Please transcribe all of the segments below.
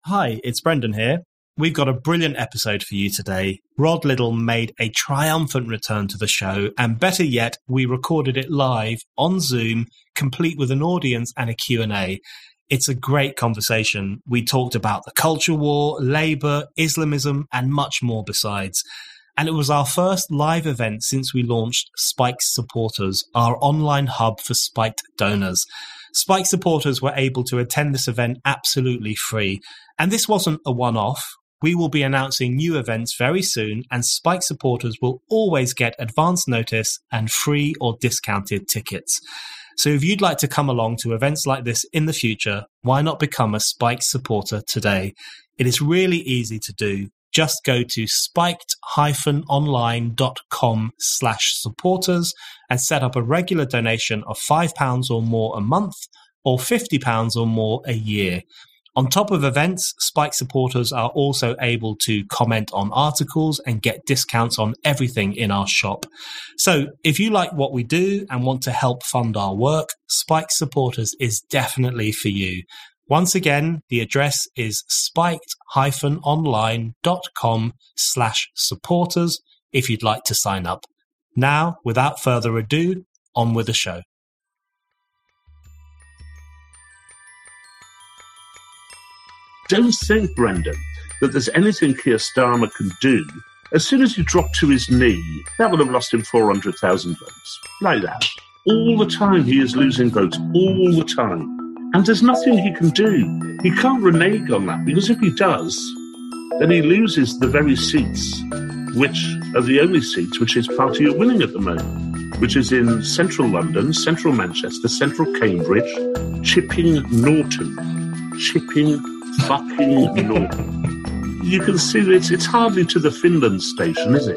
Hi, it's Brendan here. We've got a brilliant episode for you today. Rod Liddle made a triumphant return to the show, and better yet, we recorded it live on Zoom, complete with an audience and a Q&A. It's a great conversation. We talked about the culture war, Labour, Islamism, and much more besides. And it was our first live event since we launched Spike Supporters, our online hub for Spiked donors. Spike supporters were able to attend this event absolutely free. And this wasn't a one-off. We will be announcing new events very soon, and Spike supporters will always get advance notice and free or discounted tickets. So if you'd like to come along to events like this in the future, why not become a Spike supporter today? It is really easy to do. Just go to spiked-online.com/supporters and set up a regular donation of £5 or more a month or £50 or more a year. On top of events, Spike supporters are also able to comment on articles and get discounts on everything in our shop. So if you like what we do and want to help fund our work, Spike supporters is definitely for you. Once again, the address is spiked-online.com/supporters if you'd like to sign up. Now, without further ado, on with the show. Don't think, Brendan, that there's anything Keir Starmer can do. As soon as you drop to his knee, that would have lost him 400,000 votes. Like that. All the time he is losing votes, all the time. And there's nothing he can do. He can't renege on that, because if he does, then he loses the very seats, which are the only seats which his party are winning at the moment, which is in central London, central Manchester, central Cambridge, Chipping Norton. Chipping fucking Norton. You can see that it's hardly to the Finland station, is it?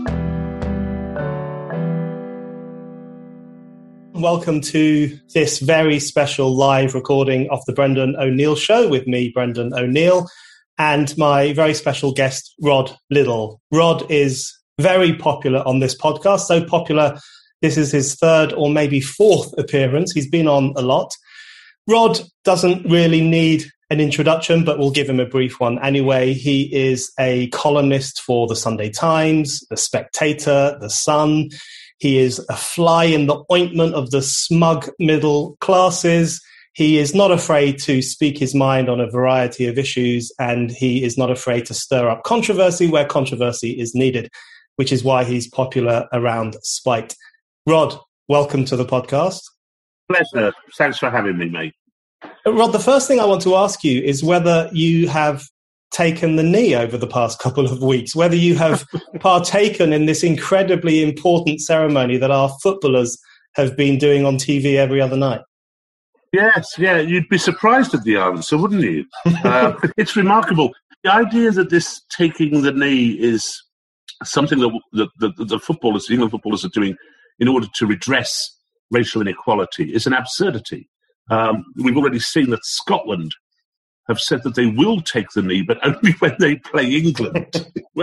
Welcome to this very special live recording of the Brendan O'Neill Show with me, Brendan O'Neill, and my very special guest, Rod Liddle. Rod is very popular on this podcast, so popular this is his third or maybe fourth appearance. He's been on a lot. Rod doesn't really need an introduction, but we'll give him a brief one anyway. He is a columnist for the Sunday Times, the Spectator, the Sun. He is a fly in the ointment of the smug middle classes. He is not afraid to speak his mind on a variety of issues, and he is not afraid to stir up controversy where controversy is needed, which is why he's popular around Spiked. Rod, welcome to the podcast. Pleasure. Thanks for having me, mate. Rod, the first thing I want to ask you is whether you have taken the knee over the past couple of weeks, whether you have partaken in this incredibly important ceremony that our footballers have been doing on TV every other night. Yes, yeah, you'd be surprised at the answer, wouldn't you? It's remarkable. The idea that this taking the knee is something that the footballers, the England footballers, are doing in order to redress racial inequality is an absurdity. We've already seen that Scotland have said that they will take the knee, but only when they play England.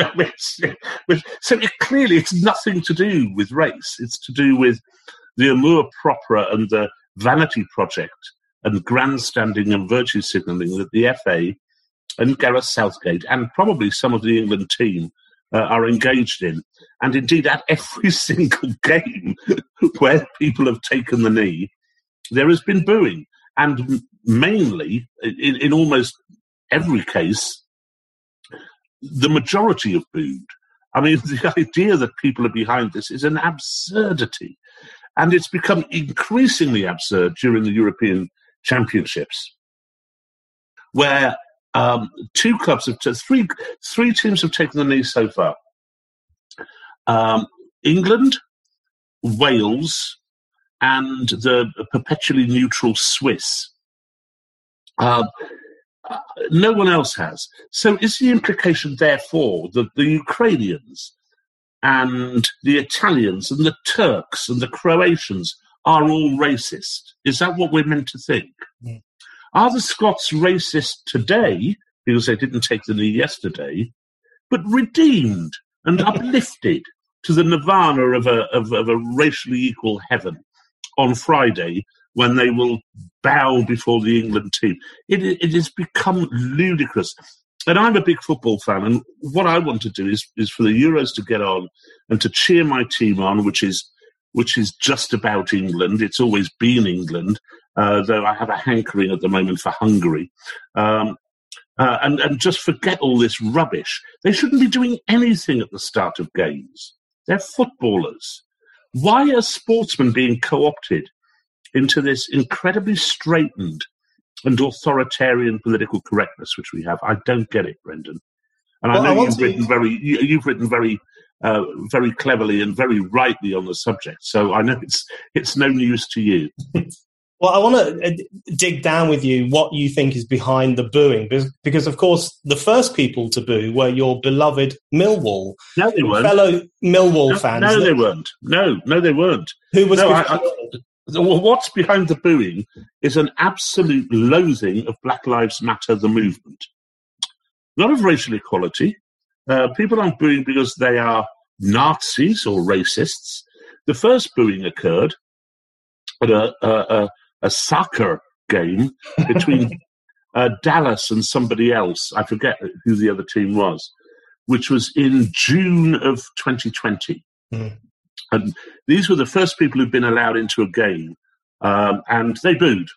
So clearly it's nothing to do with race. It's to do with the amour propre and the vanity project and grandstanding and virtue signalling that the FA and Gareth Southgate and probably some of the England team are engaged in. And indeed, at every single game where people have taken the knee, there has been booing. And mainly, in almost every case, the majority have booed. I mean, the idea that people are behind this is an absurdity. And it's become increasingly absurd during the European Championships, where three teams have taken the knee so far. England, Wales, and the perpetually neutral Swiss. No one else has. So is the implication, therefore, that the Ukrainians and the Italians and the Turks and the Croatians are all racist? Is that what we're meant to think? Mm. Are the Scots racist today, because they didn't take the knee yesterday, but redeemed and uplifted to the nirvana of a racially equal heaven on Friday when they will bow before the England team. It has become ludicrous. And I'm a big football fan, and what I want to do is for the Euros to get on and to cheer my team on, which is just about England. It's always been England, though I have a hankering at the moment for Hungary. And just forget all this rubbish. They shouldn't be doing anything at the start of games. They're footballers. Why are sportsmen being co-opted into this incredibly straitened and authoritarian political correctness which we have? I don't get it, Brendan. And I know you've written very cleverly and very rightly on the subject, so I know it's no news to you. Well, I want to dig down with you what you think is behind the booing, because of course, the first people to boo were your beloved Millwall. No, they weren't. Fellow Millwall fans. No, they weren't. No, they weren't. Who was what's behind the booing is an absolute loathing of Black Lives Matter, the movement. Not of racial equality. People aren't booing because they are Nazis or racists. The first booing occurred at a soccer game between Dallas and somebody else. I forget who the other team was, which was in June of 2020. Mm. And these were the first people who'd been allowed into a game, and they booed.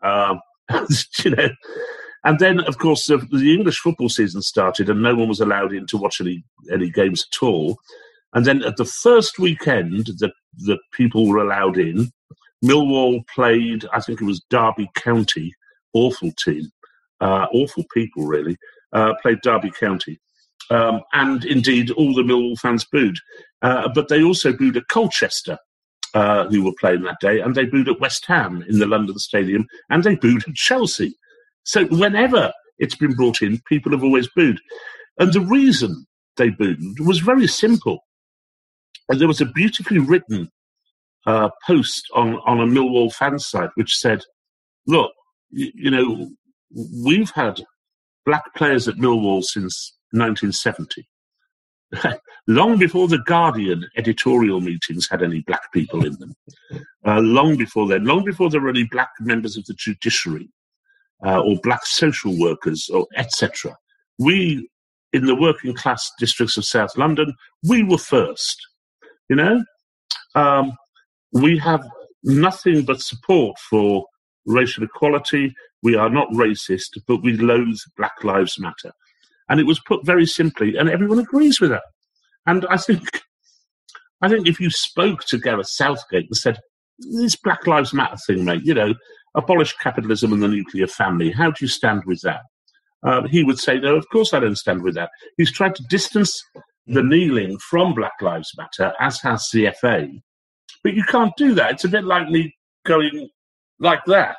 And then, of course, the English football season started, and no one was allowed in to watch any games at all. And then at the first weekend that people were allowed in, Millwall played, I think it was Derby County, awful team, awful people really, played Derby County. And indeed, all the Millwall fans booed. But they also booed at Colchester, who were playing that day, and they booed at West Ham in the London Stadium, and they booed at Chelsea. So whenever it's been brought in, people have always booed. And the reason they booed was very simple. And there was a beautifully written post on a Millwall fan site which said, look, we've had black players at Millwall since 1970. Long before the Guardian editorial meetings had any black people in them. Long before then, long before there were any black members of the judiciary or black social workers, or etc. We, in the working class districts of South London, we were first. We have nothing but support for racial equality. We are not racist, but we loathe Black Lives Matter. And it was put very simply, and everyone agrees with that. And I think if you spoke to Gareth Southgate and said, this Black Lives Matter thing, mate, abolish capitalism and the nuclear family, how do you stand with that? He would say, no, of course I don't stand with that. He's tried to distance the kneeling from Black Lives Matter, as has the FA. But you can't do that. It's a bit like me going like that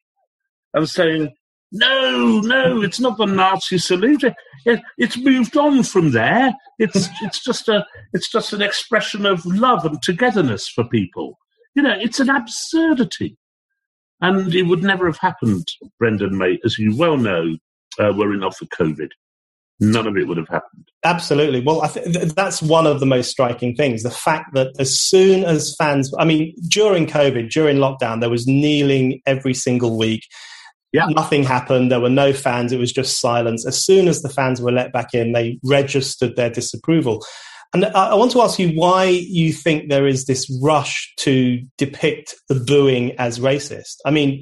and saying, no, it's not the Nazi salute. It's moved on from there. It's just an expression of love and togetherness for people. It's an absurdity. And it would never have happened, Brendan, mate, as you well know, were it not for COVID. None of it would have happened. Absolutely. Well, I think that's one of the most striking things, the fact that as soon as fans, during COVID, during lockdown, there was kneeling every single week. Yeah. Nothing happened. There were no fans. It was just silence. As soon as the fans were let back in, they registered their disapproval. And I want to ask you why you think there is this rush to depict the booing as racist.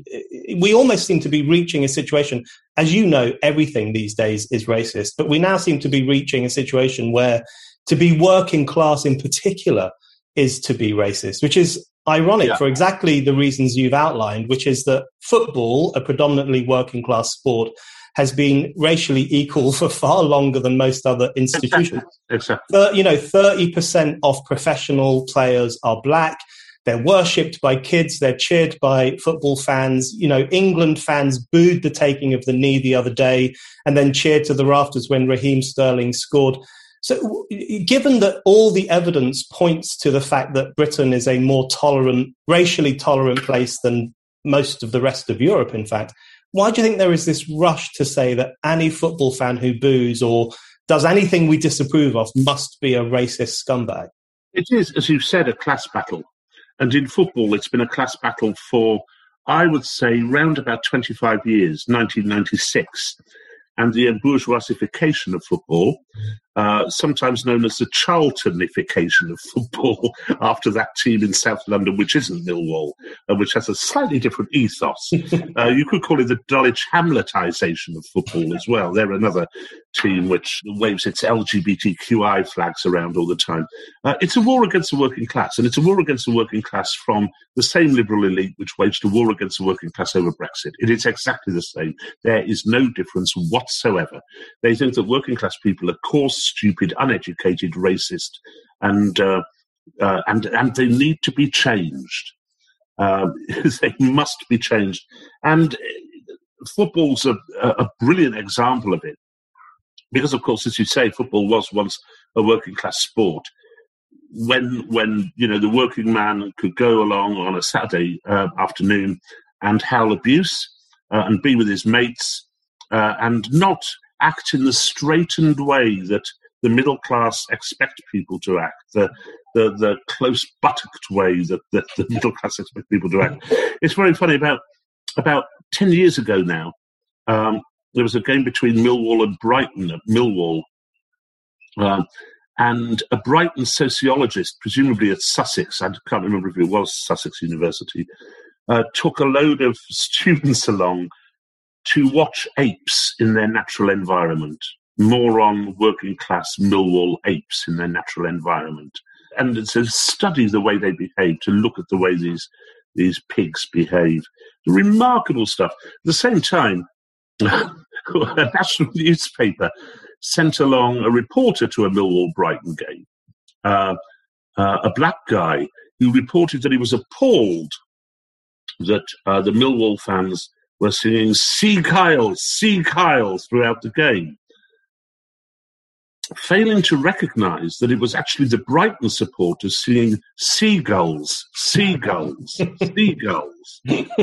We almost seem to be reaching a situation, as you know, everything these days is racist, but we now seem to be reaching a situation where to be working class in particular is to be racist, which is ironic for exactly the reasons you've outlined, which is that football, a predominantly working class sport, has been racially equal for far longer than most other institutions. Exactly. 30% of professional players are black. They're worshipped by kids. They're cheered by football fans. England fans booed the taking of the knee the other day and then cheered to the rafters when Raheem Sterling scored. So given that all the evidence points to the fact that Britain is a more racially tolerant place than most of the rest of Europe, in fact, why do you think there is this rush to say that any football fan who boos or does anything we disapprove of must be a racist scumbag? It is, as you've said, a class battle. And in football, it's been a class battle for I would say, round about 25 years, 1996, and the bourgeoisification of football, sometimes known as the Charltonification of football, after that team in South London, which isn't Millwall, which has a slightly different ethos. You could call it the Dulwich Hamletisation of football as well. They're another team which waves its LGBTQI flags around all the time. It's a war against the working class, and it's a war against the working class from the same liberal elite which waged a war against the working class over Brexit. It is exactly the same. There is no difference whatsoever. They think that working class people are coarse, stupid, uneducated, racist, and they need to be changed. They must be changed. And football's a brilliant example of it. Because, of course, as you say, football was once a working class sport. When the working man could go along on a Saturday afternoon and howl abuse and be with his mates and not act in the straightened way that the middle class expect people to act, the close buttocked way that the middle class expect people to act. It's very funny. About 10 years ago now, there was a game between Millwall and Brighton at Millwall. And a Brighton sociologist, presumably at Sussex, I can't remember if it was Sussex University, took a load of students along to watch apes in their natural environment, more on working class Millwall apes in their natural environment, and to study the way they behave, to look at the way these pigs behave. Remarkable stuff. At the same time, a national newspaper sent along a reporter to a Millwall-Brighton game, a black guy who reported that he was appalled that the Millwall fans were singing "See Kyle, See Kyle" throughout the game, failing to recognise that it was actually the Brighton supporters singing "Seagulls, Seagulls, Seagulls."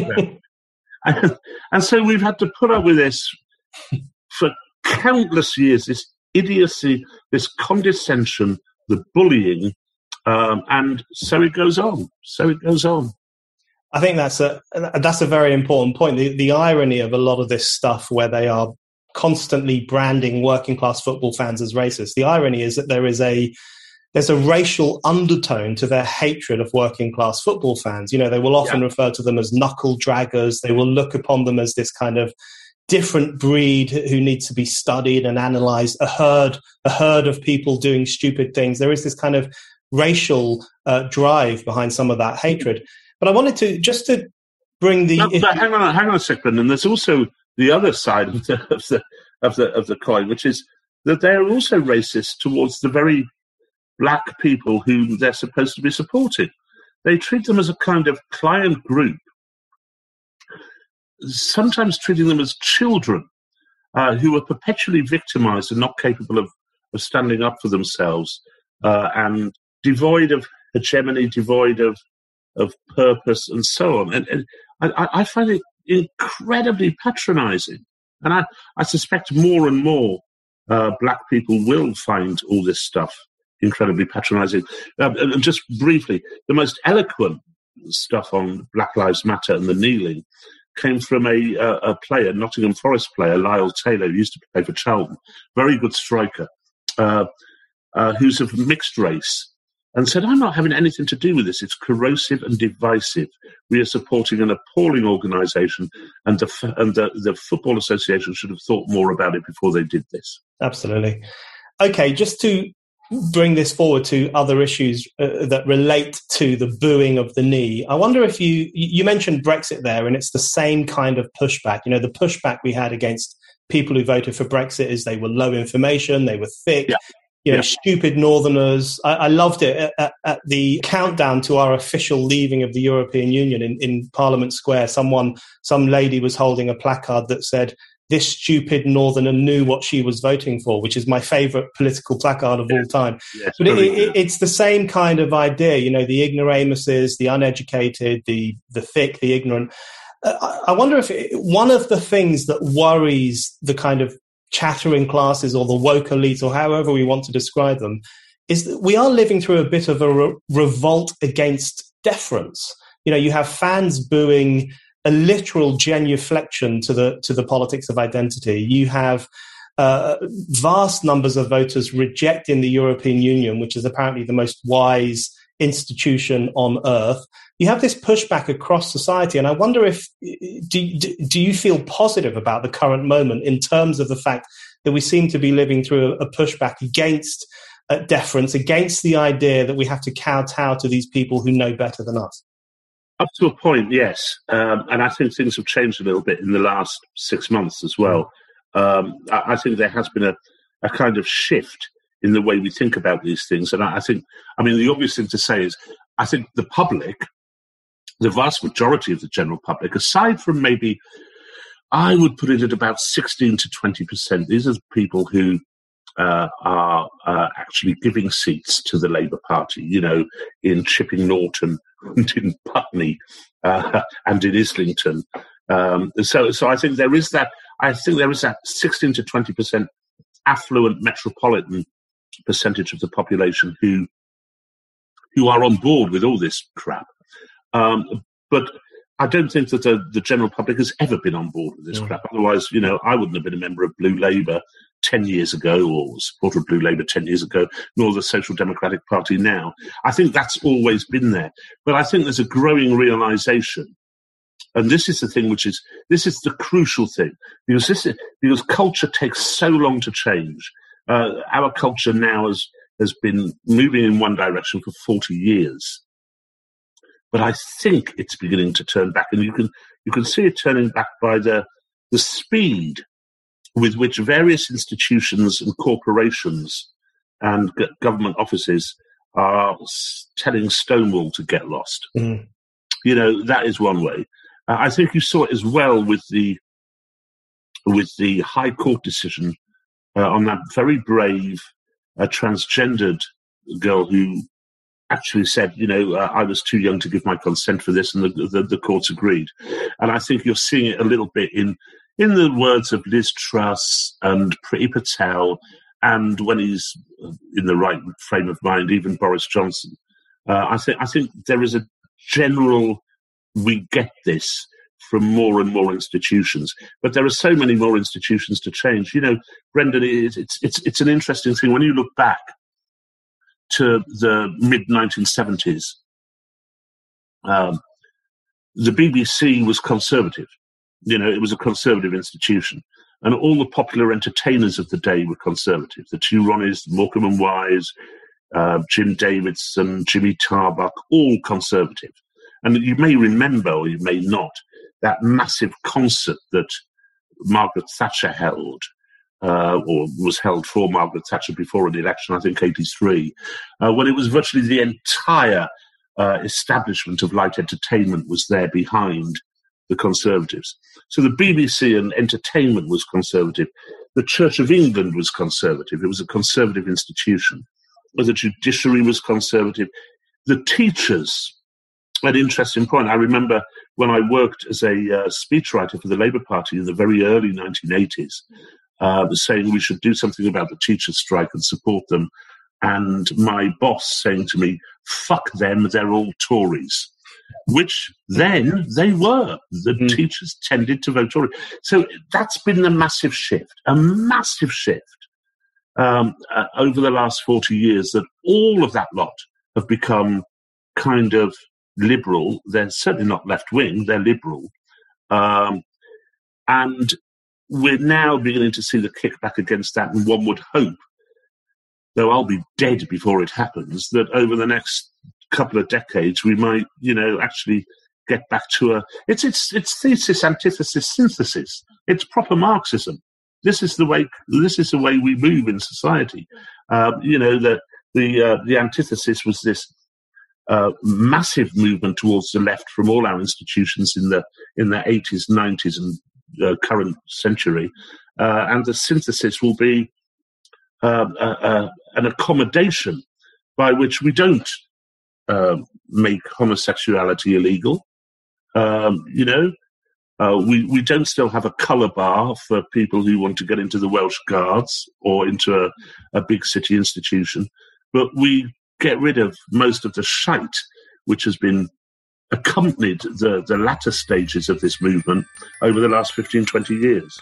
And so we've had to put up with this for countless years, this idiocy, this condescension, the bullying, and so it goes on. I think that's a very important point. The irony of a lot of this stuff where they are constantly branding working class football fans as racist. The irony is that there's a racial undertone to their hatred of working class football fans. They will often refer to them as knuckle draggers. They will look upon them as this kind of different breed who needs to be studied and analysed, a herd of people doing stupid things. There is this kind of racial drive behind some of that hatred. But I wanted to bring the... But hang on a second. And there's also the other side of the coin, which is that they're also racist towards the very black people whom they're supposed to be supporting. They treat them as a kind of client group, sometimes treating them as children who are perpetually victimized and not capable of standing up for themselves and devoid of hegemony, devoid of purpose and so on. And I find it incredibly patronizing. And I suspect more and more black people will find all this stuff incredibly patronizing. And just briefly, the most eloquent stuff on Black Lives Matter and the kneeling came from a player, Nottingham Forest player, Lyle Taylor, who used to play for Charlton, very good striker, who's of mixed race, and said, "I'm not having anything to do with this. It's corrosive and divisive. We are supporting an appalling organisation, and the Football Association should have thought more about it before they did this." Absolutely. Okay, just to bring this forward to other issues that relate to the booing of the knee, I wonder if you mentioned Brexit there, and it's the same kind of pushback. The pushback we had against people who voted for Brexit is they were low information, they were thick, stupid Northerners. I loved it at the countdown to our official leaving of the European Union in Parliament Square. Some lady was holding a placard that said, "This stupid Northerner knew what she was voting for," which is my favourite political placard of all time. Yes, but it's the same kind of idea, the ignoramuses, the uneducated, the thick, the ignorant. I wonder if one of the things that worries the kind of chattering classes or the woke elites, or however we want to describe them, is that we are living through a bit of a revolt against deference. You have fans booing a literal genuflection to the politics of identity. You have vast numbers of voters rejecting the European Union, which is apparently the most wise institution on earth. You have this pushback across society, and I wonder if do you feel positive about the current moment in terms of the fact that we seem to be living through a pushback against deference, against the idea that we have to kowtow to these people who know better than us? Up to a point, yes. And I think things have changed a little bit in the last 6 months as well. I think there has been a kind of shift in the way we think about these things. And I think, the obvious thing to say is, I think the public, the vast majority of the general public, aside from maybe, I would put it at about 16 to 20%, these are people who are actually giving seats to the Labour Party, in Chipping Norton and in Putney and in Islington. So I think there is that. I think there is that 16 to 20% affluent metropolitan percentage of the population who are on board with all this crap. But I don't think that the general public has ever been on board with this crap. Otherwise, I wouldn't have been a member of Blue Labour 10 years ago, or a supporter of Blue Labour 10 years ago, nor the Social Democratic Party now. I think that's always been there. But I think there's a growing realisation, and this is the thing this is the crucial thing, because culture takes so long to change. Our culture now has been moving in one direction for 40 years. But I think it's beginning to turn back, and you can see it turning back by the speed with which various institutions and corporations and government offices are telling Stonewall to get lost. Mm. That is one way. I think you saw it as well with the High Court decision on that very brave transgendered girl who actually said, I was too young to give my consent for this, and the courts agreed. And I think you're seeing it a little bit in the words of Liz Truss and Priti Patel, and when he's in the right frame of mind, even Boris Johnson. I think there is a general, we get this from more and more institutions, but there are so many more institutions to change. Brendan, it's an interesting thing when you look back to the mid-1970s. The BBC was conservative. It was a conservative institution. And all the popular entertainers of the day were conservative. The two Ronnies, Morecambe and Wise, Jim Davidson, Jimmy Tarbuck, all conservative. And you may remember, or you may not, that massive concert that Margaret Thatcher held, or was held for Margaret Thatcher before an election, I think 83, when it was virtually the entire establishment of light entertainment was there behind the Conservatives. So the BBC and entertainment was conservative. The Church of England was conservative. It was a conservative institution. The judiciary was conservative. The teachers, an interesting point. I remember when I worked as a speechwriter for the Labour Party in the very early 1980s, saying we should do something about the teachers' strike and support them. And my boss saying to me, fuck them, they're all Tories. Which then they were. The teachers tended to vote Tory. So that's been a massive shift over the last 40 years, that all of that lot have become kind of liberal. They're certainly not left-wing, they're liberal. And we're now beginning to see the kickback against that, and one would hope, though I'll be dead before it happens, that over the next couple of decades we might, actually get back to it's thesis, antithesis, synthesis. It's proper Marxism. This is the way we move in society. The antithesis was this massive movement towards the left from all our institutions in the 80s, 90s, and current century, and the synthesis will be an accommodation by which we don't make homosexuality illegal. We don't still have a colour bar for people who want to get into the Welsh Guards or into a big city institution, but we get rid of most of the shite which has been accompanied the latter stages of this movement over the last 15, 20 years.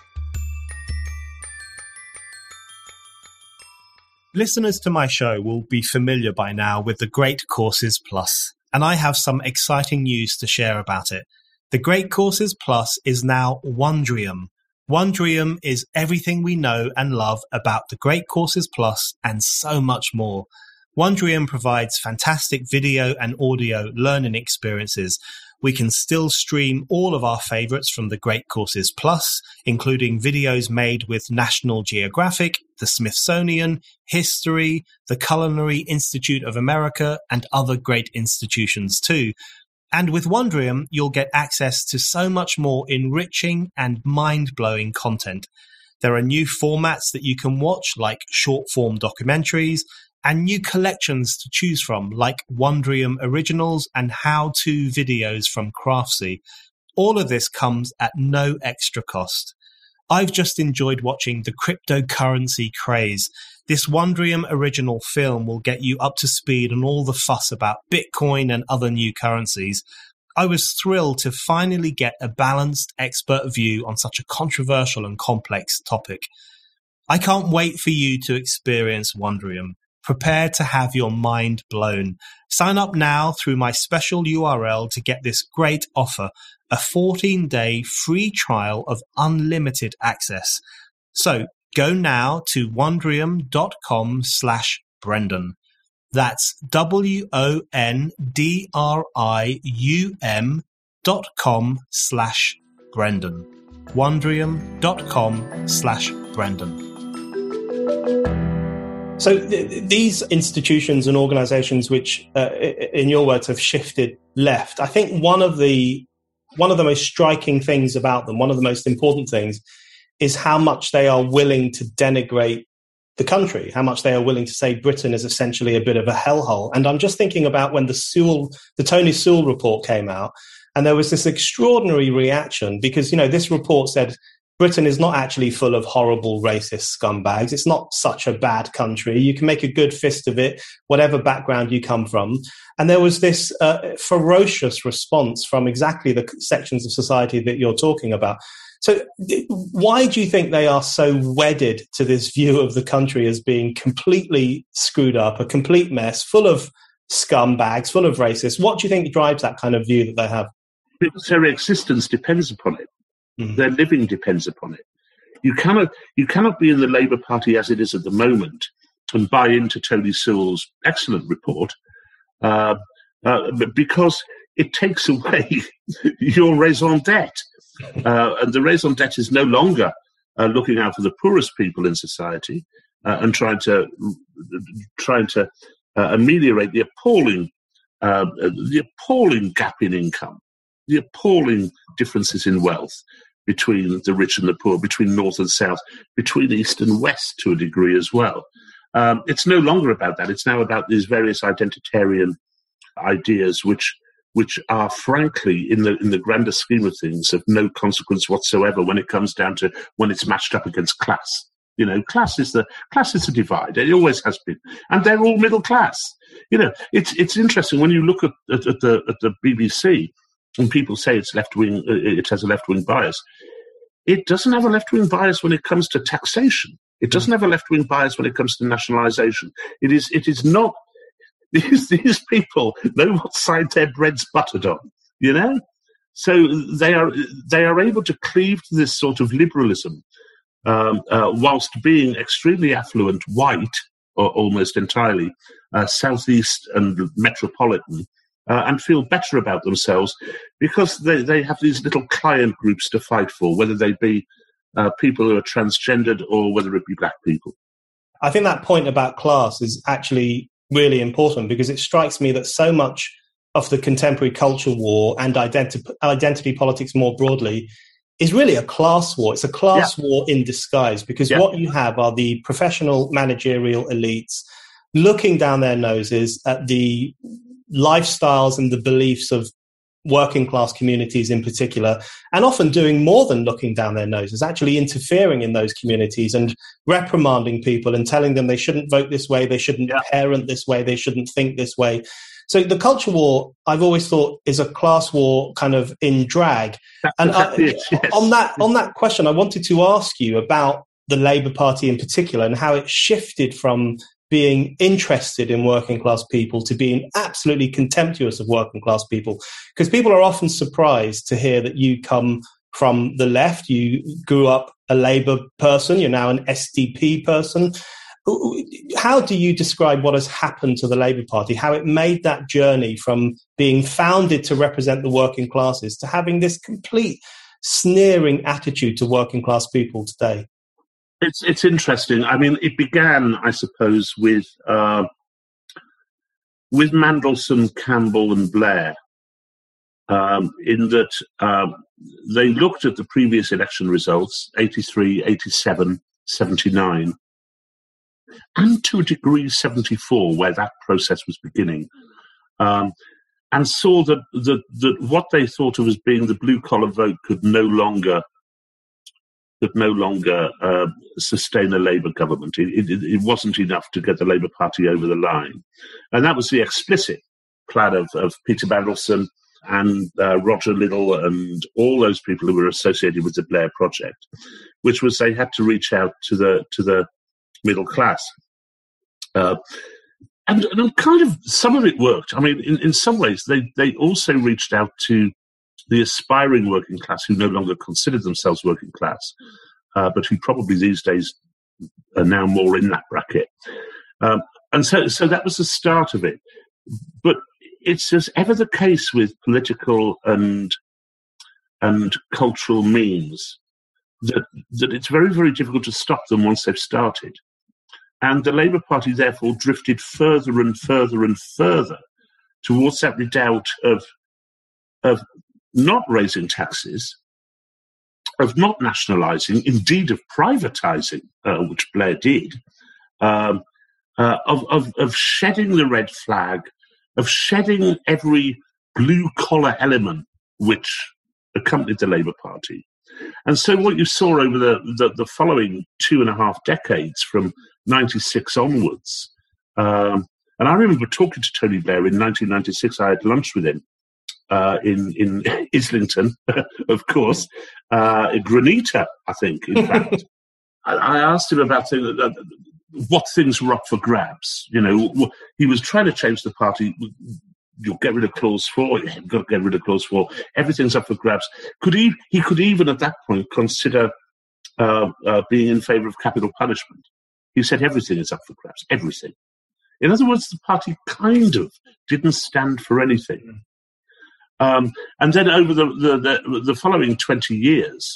Listeners to my show will be familiar by now with the Great Courses Plus, and I have some exciting news to share about it. The Great Courses Plus is now Wondrium. Wondrium is everything we know and love about the Great Courses Plus and so much more. Wondrium provides fantastic video and audio learning experiences. We can still stream all of our favorites from the Great Courses Plus, including videos made with National Geographic, the Smithsonian, History, the Culinary Institute of America, and other great institutions too. And with Wondrium, you'll get access to so much more enriching and mind-blowing content. There are new formats that you can watch, like short-form documentaries, and new collections to choose from, like Wondrium Originals and how-to videos from Craftsy. All of this comes at no extra cost. I've just enjoyed watching the cryptocurrency craze. This Wondrium Original film will get you up to speed on all the fuss about Bitcoin and other new currencies. I was thrilled to finally get a balanced expert view on such a controversial and complex topic. I can't wait for you to experience Wondrium. Prepare to have your mind blown. Sign up now through my special URL to get this great offer, a 14-day free trial of unlimited access. So go now to wondrium.com/Brendan. That's wondrium.com/Brendan. Wondrium.com/Brendan. So these institutions and organizations which, in your words, have shifted left, I think one of the most striking things about them, one of the most important things, is how much they are willing to denigrate the country, how much they are willing to say Britain is essentially a bit of a hellhole. And I'm just thinking about when the Tony Sewell report came out, and there was this extraordinary reaction because, this report said Britain is not actually full of horrible racist scumbags. It's not such a bad country. You can make a good fist of it, whatever background you come from. And there was this ferocious response from exactly the sections of society that you're talking about. So why do you think they are so wedded to this view of the country as being completely screwed up, a complete mess, full of scumbags, full of racists? What do you think drives that kind of view that they have? Because their existence depends upon it. Mm. Their living depends upon it. You cannot be in the Labour Party as it is at the moment and buy into Tony Sewell's excellent report because it takes away your raison d'etre. And the raison d'etre is no longer looking out for the poorest people in society and trying to ameliorate the appalling gap in income, the appalling differences in wealth between the rich and the poor, between north and south, between east and west to a degree as well. It's no longer about that. It's now about these various identitarian ideas which are, frankly, in the grander scheme of things, of no consequence whatsoever when it comes down to when it's matched up against class. Class is the divide. It always has been, and they're all middle class. It's interesting when you look at the BBC and people say it's left wing. It has a left wing bias. It doesn't have a left wing bias when it comes to taxation. It doesn't have a left wing bias when it comes to nationalisation. It is not. These people know what side their bread's buttered on, So they are able to cleave to this sort of liberalism whilst being extremely affluent, white, or almost entirely, southeast and metropolitan, and feel better about themselves because they have these little client groups to fight for, whether they be people who are transgendered or whether it be black people. I think that point about class is actually really important because it strikes me that so much of the contemporary culture war and identity politics more broadly is really a class war. It's a class war in disguise because what you have are the professional managerial elites looking down their noses at the lifestyles and the beliefs of working class communities in particular, and often doing more than looking down their noses, actually interfering in those communities and reprimanding people and telling them they shouldn't vote this way, they shouldn't parent this way, they shouldn't think this way. So the culture war, I've always thought, is a class war kind of in drag. On that question, I wanted to ask you about the Labour Party in particular and how it shifted from being interested in working class people to being absolutely contemptuous of working class people. Because people are often surprised to hear that you come from the left, you grew up a Labour person, you're now an SDP person. How do you describe what has happened to the Labour Party, how it made that journey from being founded to represent the working classes to having this complete sneering attitude to working class people today? It's interesting. I mean, it began, I suppose, with Mandelson, Campbell and Blair, in that they looked at the previous election results, 83, 87, 79, and to a degree 74, where that process was beginning, and saw that what they thought of as being the blue-collar vote could no longer sustain a Labour government. It wasn't enough to get the Labour Party over the line. And that was the explicit plan of Peter Mandelson and Roger Liddell and all those people who were associated with the Blair Project, which was they had to reach out to the middle class. And kind of some of it worked. I mean, in some ways, they also reached out to the aspiring working class who no longer considered themselves working class, but who probably these days are now more in that bracket. And so that was the start of it. But it's as ever the case with political and cultural means that it's very, very difficult to stop them once they've started. And the Labour Party, therefore, drifted further and further and further towards that redoubt of not raising taxes, of not nationalising, indeed of privatising, which Blair did, of shedding the red flag, of shedding every blue-collar element which accompanied the Labour Party. And so what you saw over the following 2.5 decades, from 96 onwards, and I remember talking to Tony Blair in 1996. I had lunch with him in Islington, of course, Granita, I think, in fact. I asked him about what things were up for grabs. You know, he was trying to change the party. You'll get rid of Clause 4. You've got to get rid of Clause 4. Everything's up for grabs. He could even at that point consider being in favour of capital punishment. He said everything is up for grabs. Everything. In other words, the party kind of didn't stand for anything. And then over the following 20 years,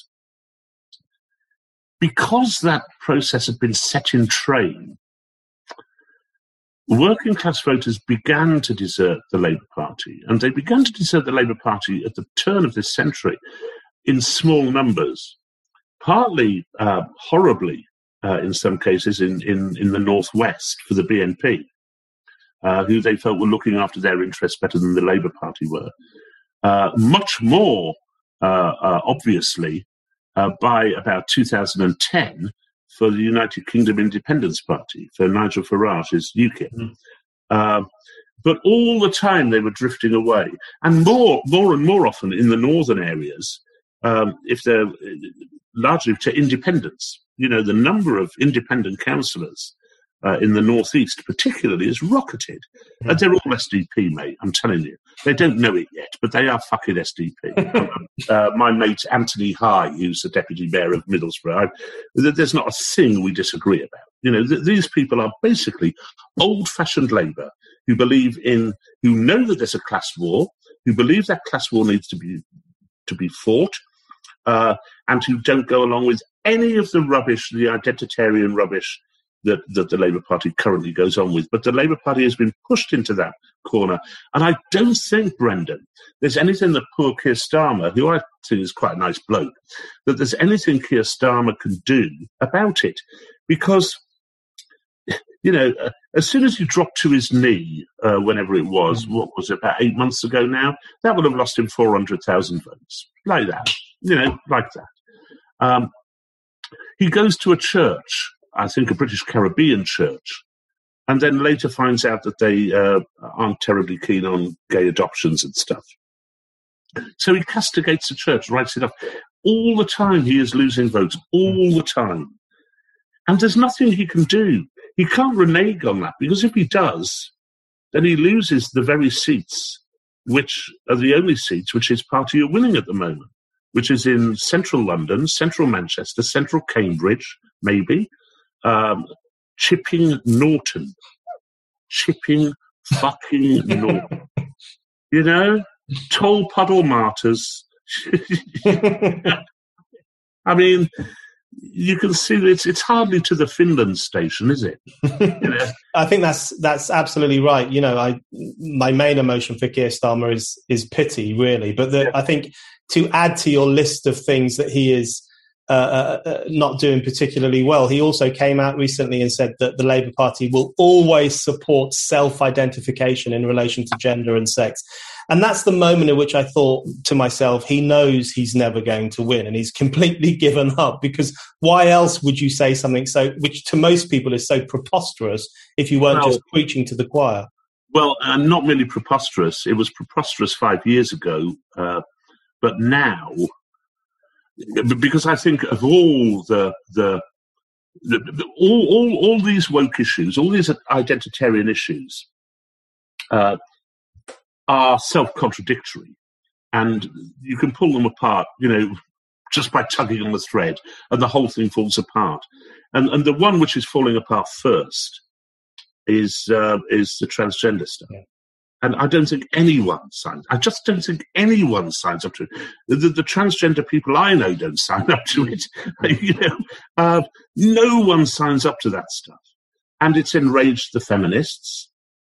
because that process had been set in train, working class voters began to desert the Labour Party, and they began to desert the Labour Party at the turn of this century in small numbers, partly horribly in some cases in the northwest for the BNP, who they felt were looking after their interests better than the Labour Party were. Much more obviously by about 2010 for the United Kingdom Independence Party, for Nigel Farage's UKIP. But all the time they were drifting away. And more and more often in the northern areas, if they're largely to independents. You know, the number of independent councillors in the northeast particularly has rocketed. They're all SDP, mate, I'm telling you. They don't know it yet, but they are fucking SDP. My mate Anthony High, who's the deputy mayor of Middlesbrough, there's not a thing we disagree about. You know, these people are basically old-fashioned Labour who know that there's a class war, who believe that class war needs to be fought, and who don't go along with any of the rubbish, the identitarian rubbish that the Labour Party currently goes on with. But the Labour Party has been pushed into that corner. And I don't think, Brendan, there's anything that poor Keir Starmer, who I think is quite a nice bloke, that there's anything Keir Starmer can do about it. Because, you know, as soon as you drop to his knee, whenever it was, what was it, about 8 months ago now, that would have lost him 400,000 votes. Like that. You know, like that. He goes to a church, I think a British Caribbean church, and then later finds out that they aren't terribly keen on gay adoptions and stuff. So he castigates the church, writes it off. All the time he is losing votes, all the time. And there's nothing he can do. He can't renege on that, because if he does, then he loses the very seats which are the only seats which his party are winning at the moment, which is in central London, central Manchester, central Cambridge, maybe, Chipping Norton. Chipping fucking Norton. You know? Tolpuddle Martyrs. I mean, you can see that it's hardly to the Finland station, is it? You know? I think that's absolutely right. You know, my main emotion for Keir Starmer is pity, really. But I think to add to your list of things that he is not doing particularly well, he also came out recently and said that the Labour Party will always support self-identification in relation to gender and sex. And that's the moment in which I thought to myself, he knows he's never going to win and he's completely given up, because why else would you say something which to most people is so preposterous if you weren't just preaching to the choir? Well, not merely preposterous. It was preposterous 5 years ago. But now, because I think of all all these woke issues, all these identitarian issues, are self-contradictory, and you can pull them apart, you know, just by tugging on the thread, and the whole thing falls apart. And the one which is falling apart first is the transgender stuff. Yeah. And I don't think anyone signs. I just don't think anyone signs up to it. The transgender people I know don't sign up to it. You know, no one signs up to that stuff, and it's enraged the feminists.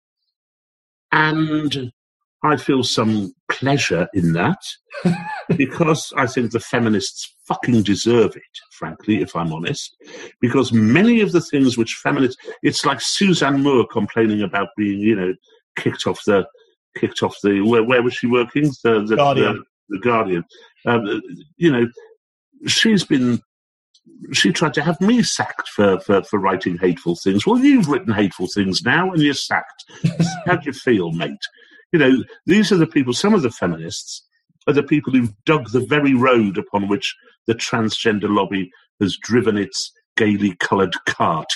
And I feel some pleasure in that, because I think the feminists fucking deserve it, frankly, if I'm honest. Because many of the things which feminists, it's like Suzanne Moore complaining about being, you know, kicked off the where was she working? The Guardian. The Guardian. You know, she tried to have me sacked for writing hateful things. Well, you've written hateful things now and you're sacked. How do you feel, mate? You know, these are the people, some of the feminists are the people who've dug the very road upon which the transgender lobby has driven its gaily coloured cart.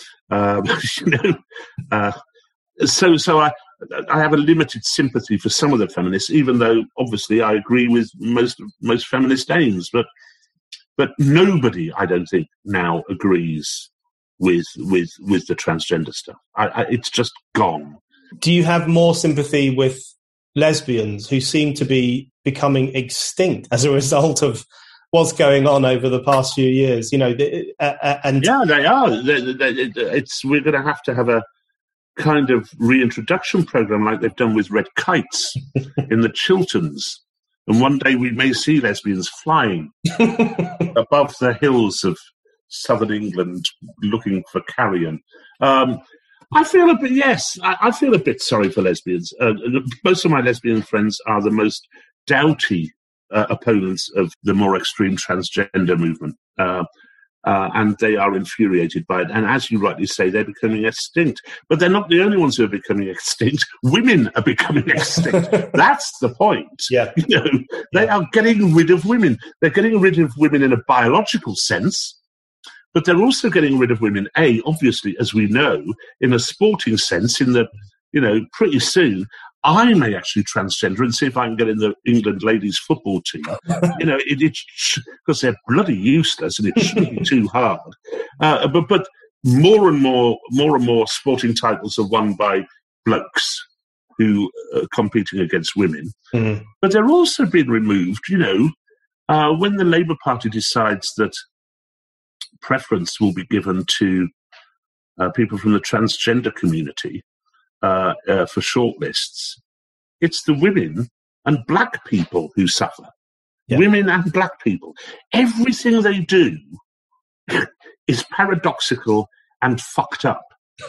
You know, so I have a limited sympathy for some of the feminists, even though obviously I agree with most feminist aims. But nobody, I don't think, now agrees with the transgender stuff. It's just gone. Do you have more sympathy with lesbians who seem to be becoming extinct as a result of what's going on over the past few years? You know, and yeah, they are. We're going to have a kind of reintroduction program like they've done with red kites in the Chilterns, and one day we may see lesbians flying above the hills of southern England looking for carrion. I feel a bit sorry for lesbians. Most of my lesbian friends are the most doughty opponents of the more extreme transgender movement, and they are infuriated by it. And as you rightly say, they're becoming extinct. But they're not the only ones who are becoming extinct. Women are becoming extinct. That's the point. Yeah. You know, they are getting rid of women. They're getting rid of women in a biological sense. But they're also getting rid of women, obviously, as we know, in a sporting sense, pretty soon, I may actually transgender and see if I can get in the England ladies football team. You know, because they're bloody useless and it shouldn't be too hard. But more and more sporting titles are won by blokes who are competing against women. Mm-hmm. But they're also being removed, you know, when the Labour Party decides that preference will be given to people from the transgender community for shortlists. It's the women and black people who suffer. Yeah. Women and black people. Everything they do is paradoxical and fucked up.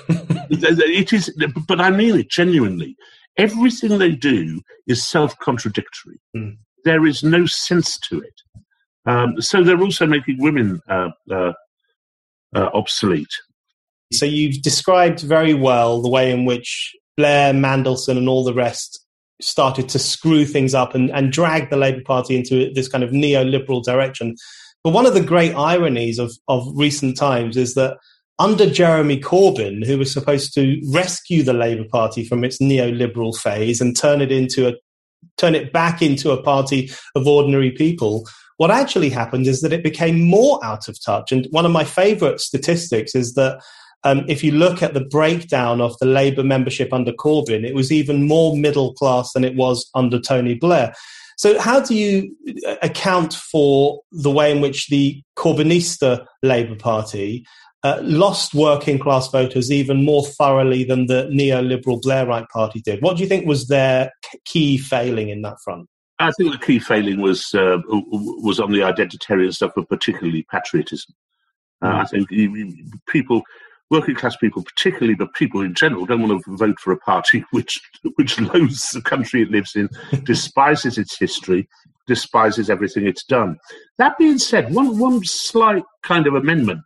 It is, but I mean it genuinely. Everything they do is self-contradictory. Mm. There is no sense to it. So they're also making women obsolete. So you've described very well the way in which Blair, Mandelson and all the rest started to screw things up and drag the Labour Party into this kind of neoliberal direction. But one of the great ironies of recent times is that under Jeremy Corbyn, who was supposed to rescue the Labour Party from its neoliberal phase and turn it back into a party of ordinary people, what actually happened is that it became more out of touch. And one of my favourite statistics is that if you look at the breakdown of the Labour membership under Corbyn, it was even more middle class than it was under Tony Blair. So how do you account for the way in which the Corbynista Labour Party lost working class voters even more thoroughly than the neoliberal Blairite Party did? What do you think was their key failing in that front? I think the key failing was on the identitarian stuff, but particularly patriotism. I think people, working class people particularly, but people in general, don't want to vote for a party which loathes the country it lives in, despises its history, despises everything it's done. That being said, one slight kind of amendment.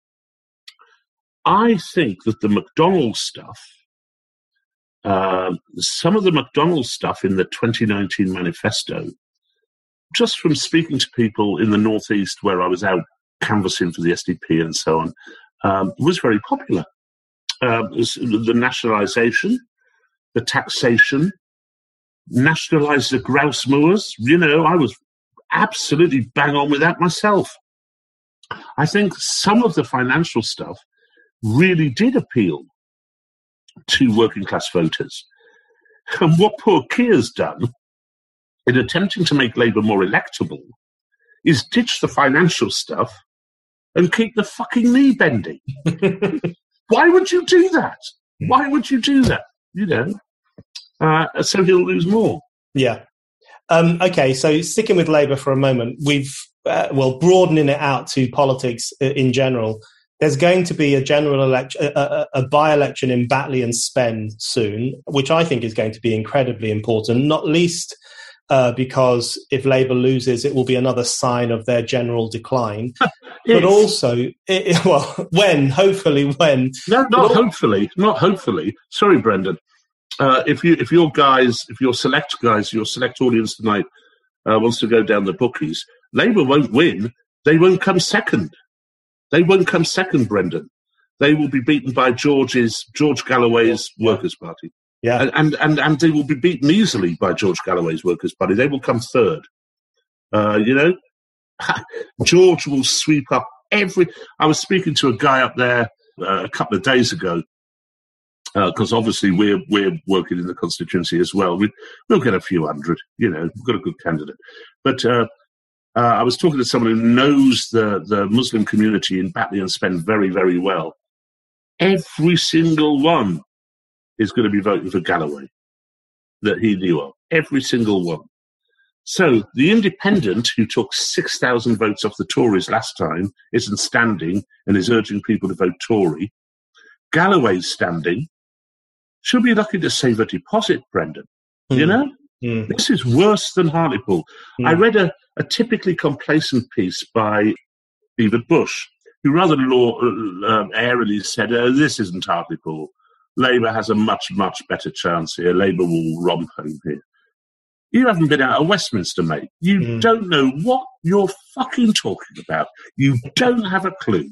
I think that the McDonnell stuff, some of the McDonnell stuff in the 2019 manifesto, just from speaking to people in the Northeast where I was out canvassing for the SDP and so on, was very popular. The nationalisation, the taxation, nationalise the grouse moors. I was absolutely bang on with that myself. I think some of the financial stuff really did appeal to working class voters. And what poor Keir's done in attempting to make Labour more electable is ditch the financial stuff and keep the fucking knee bending. Why would you do that? Why would you do that? So he'll lose more. Yeah. Okay, so sticking with Labour for a moment, we've, broadening it out to politics in general, there's going to be a general election, a by-election in Batley and Spen soon, which I think is going to be incredibly important, not least because if Labour loses, it will be another sign of their general decline. But also, hopefully when. No, not hopefully. Sorry, Brendan. If your select audience tonight wants to go down the bookies, Labour won't win. They won't come second. Brendan. They will be beaten by George Galloway's Workers' Party. Yeah. And they will be beaten easily by George Galloway's Workers' Party. They will come third. George will sweep up I was speaking to a guy up there a couple of days ago, because obviously we're working in the constituency as well. We'll get a few hundred, we've got a good candidate. But I was talking to someone who knows the Muslim community in Batley and Spen very, very well. Every single one is going to be voting for Galloway that he knew of. Every single one. So the independent who took 6,000 votes off the Tories last time isn't standing and is urging people to vote Tory. Galloway's standing. She'll be lucky to save a deposit, Brendan. This is worse than Hartlepool. I read a typically complacent piece by David Bush, who rather airily said, this isn't Hartlepool. Labour has a much, much better chance here. Labour will romp home here. You haven't been out of Westminster, mate. You don't know what you're fucking talking about. You don't have a clue.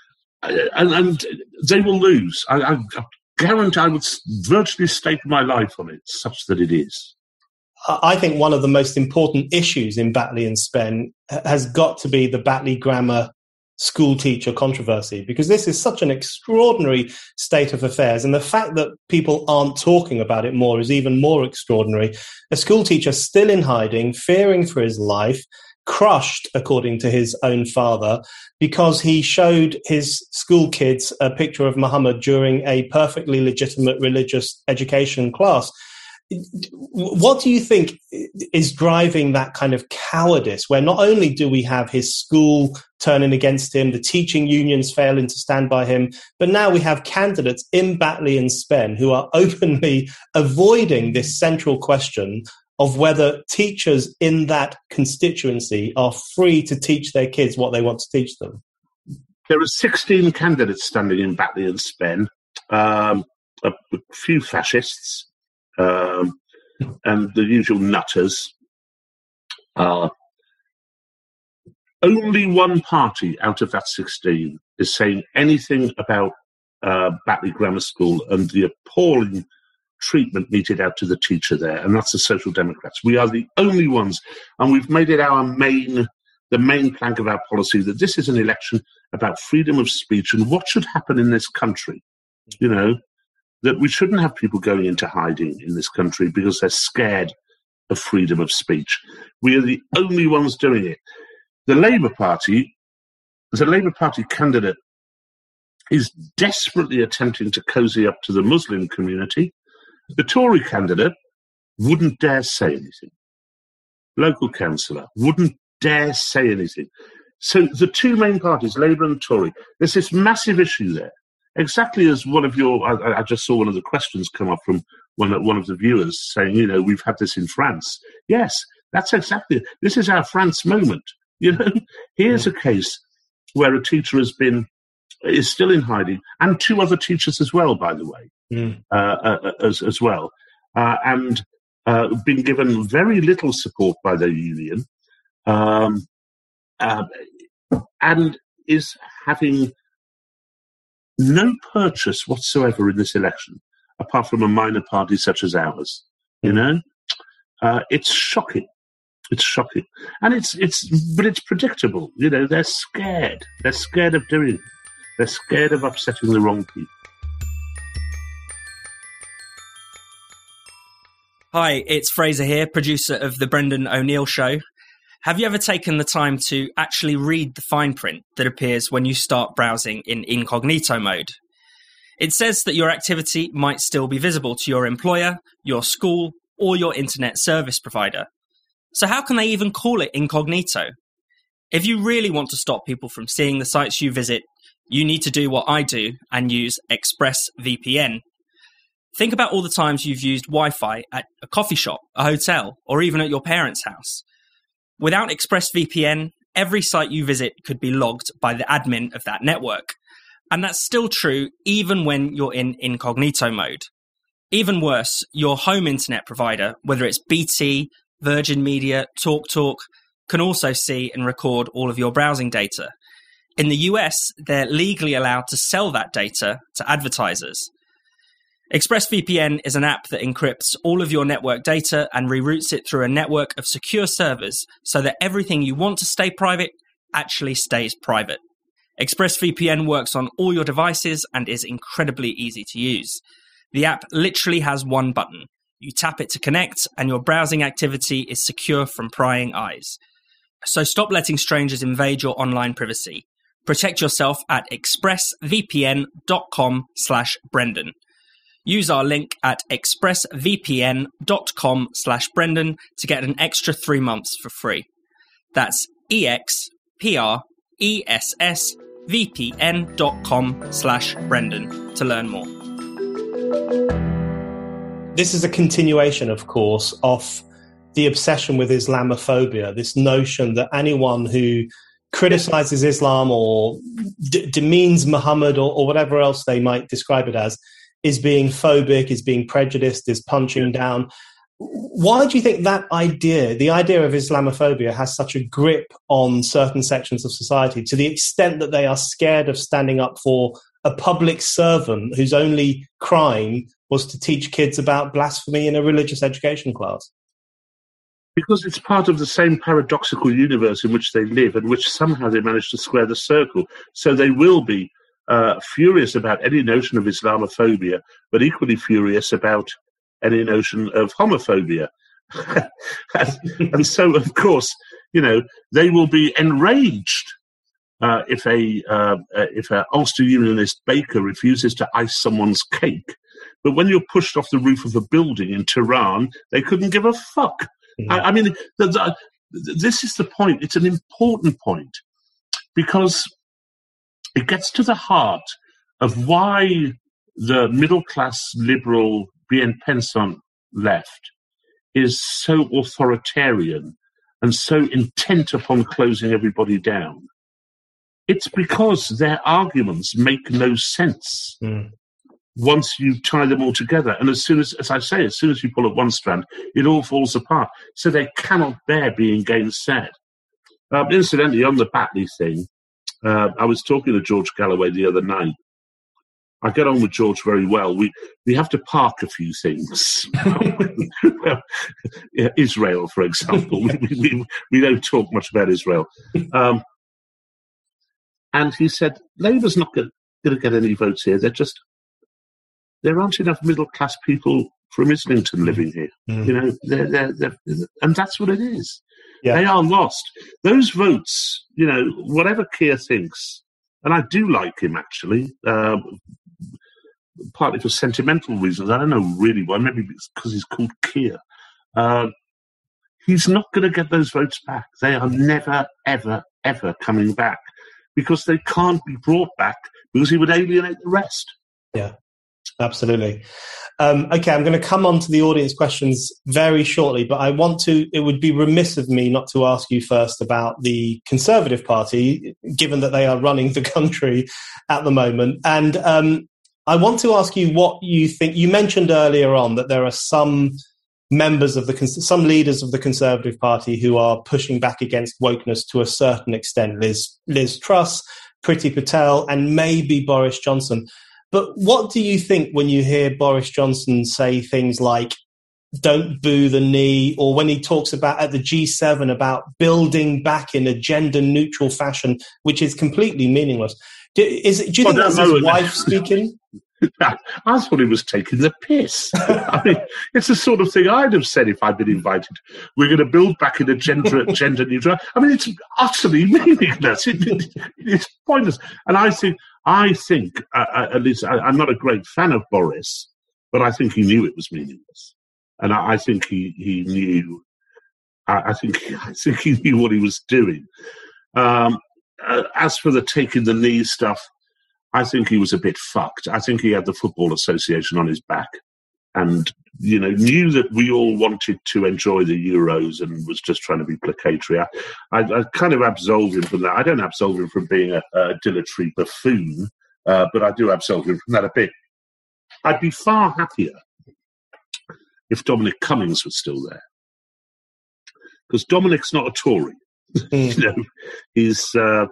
And they will lose. I guarantee I would virtually stake my life on it, such that it is. I think one of the most important issues in Batley and Spen has got to be the Batley Grammar school teacher controversy, because this is such an extraordinary state of affairs. And the fact that people aren't talking about it more is even more extraordinary. A school teacher still in hiding, fearing for his life, crushed, according to his own father, because he showed his school kids a picture of Muhammad during a perfectly legitimate religious education class. What do you think is driving that kind of cowardice, where not only do we have his school turning against him, the teaching unions failing to stand by him, but now we have candidates in Batley and Spen who are openly avoiding this central question of whether teachers in that constituency are free to teach their kids what they want to teach them? There are 16 candidates standing in Batley and Spen, a few fascists, and the usual nutters. Only one party out of that 16 is saying anything about Batley Grammar School and the appalling treatment meted out to the teacher there, and that's the Social Democrats. We are the only ones, and we've made it the main plank of our policy that this is an election about freedom of speech and what should happen in this country. You know, that we shouldn't have people going into hiding in this country because they're scared of freedom of speech. We are the only ones doing it. The Labour Party candidate is desperately attempting to cozy up to the Muslim community. The Tory candidate wouldn't dare say anything. Local councillor wouldn't dare say anything. So the two main parties, Labour and Tory, there's this massive issue there. Exactly as one of I just saw one of the questions come up from one of the viewers saying, you know, we've had this in France. Yes, that's exactly, this is our France moment. You know, here's a case where a teacher is still in hiding, and two other teachers as well, by the way, as well, and been given very little support by their union, and is having no purchase whatsoever in this election, apart from a minor party such as ours. You know, it's shocking. It's shocking, and but it's predictable. You know, they're scared. They're scared of doing it. They're scared of upsetting the wrong people. Hi, it's Fraser here, producer of The Brendan O'Neill Show. Have you ever taken the time to actually read the fine print that appears when you start browsing in incognito mode? It says that your activity might still be visible to your employer, your school, or your internet service provider. So how can they even call it incognito? If you really want to stop people from seeing the sites you visit, you need to do what I do and use ExpressVPN. Think about all the times you've used Wi-Fi at a coffee shop, a hotel, or even at your parents' house. Without ExpressVPN, every site you visit could be logged by the admin of that network. And that's still true even when you're in incognito mode. Even worse, your home internet provider, whether it's BT, Virgin Media, TalkTalk, can also see and record all of your browsing data. In the US, they're legally allowed to sell that data to advertisers. ExpressVPN is an app that encrypts all of your network data and reroutes it through a network of secure servers so that everything you want to stay private actually stays private. ExpressVPN works on all your devices and is incredibly easy to use. The app literally has one button. You tap it to connect, and your browsing activity is secure from prying eyes. So stop letting strangers invade your online privacy. Protect yourself at expressvpn.com/Brendan. Use our link at expressvpn.com/Brendan to get an extra 3 months for free. That's expressvpn.com/Brendan to learn more. This is a continuation, of course, of the obsession with Islamophobia, this notion that anyone who criticizes Islam or demeans Muhammad or whatever else they might describe it as is being phobic, is being prejudiced, is punching down. Why do you think that idea, the idea of Islamophobia, has such a grip on certain sections of society to the extent that they are scared of standing up for a public servant whose only crime was to teach kids about blasphemy in a religious education class? Because it's part of the same paradoxical universe in which they live, and which somehow they manage to square the circle. So they will be furious about any notion of Islamophobia, but equally furious about any notion of homophobia. And so, of course, you know, they will be enraged if a Ulster Unionist baker refuses to ice someone's cake. But when you're pushed off the roof of a building in Tehran, they couldn't give a fuck. I mean, this is the point. It's an important point because it gets to the heart of why the middle-class liberal Bien Pensant left is so authoritarian and so intent upon closing everybody down. it's because their arguments make no sense once you tie them all together. And as soon as I say, as soon as you pull at one strand, it all falls apart. So they cannot bear being gainsaid. Incidentally, on the Batley thing, I was talking to George Galloway the other night. I get on with George very well. We have to park a few things. Israel, for example. We don't talk much about Israel. And he said, Labour's not going to get any votes here. There aren't enough middle-class people from Islington living here. You know, they're, and that's what it is. Yeah. They are lost. Those votes, you know, whatever Keir thinks, and I do like him, actually, partly for sentimental reasons. I don't know really why. Maybe it's because he's called Keir. He's not going to get those votes back. They are never, ever, ever coming back because they can't be brought back because he would alienate the rest. Yeah, absolutely. Okay, I'm going to come on to the audience questions very shortly, but it would be remiss of me not to ask you first about the Conservative Party, given that they are running the country at the moment. And I want to ask you what you think. You mentioned earlier on that there are some leaders of the Conservative Party who are pushing back against wokeness to a certain extent. Liz Truss, Priti Patel, and maybe Boris Johnson. But what do you think when you hear Boris Johnson say things like, don't boo the knee, or when he talks about at the G7 about building back in a gender-neutral fashion, which is completely meaningless? Do you think that's his wife speaking? I thought he was taking the piss. I mean, it's the sort of thing I'd have said if I'd been invited. We're going to build back in a gender neutral. I mean, it's utterly meaningless. It's pointless. And I think, at least, I'm not a great fan of Boris, but I think he knew it was meaningless, and I think he knew. I think he knew what he was doing. As for the taking the knee stuff, I think he was a bit fucked. I think he had the Football Association on his back and, you know, knew that we all wanted to enjoy the Euros and was just trying to be placatory. I kind of absolve him from that. I don't absolve him from being a dilatory buffoon, but I do absolve him from that a bit. I'd be far happier if Dominic Cummings was still there. Because Dominic's not a Tory. You know, he's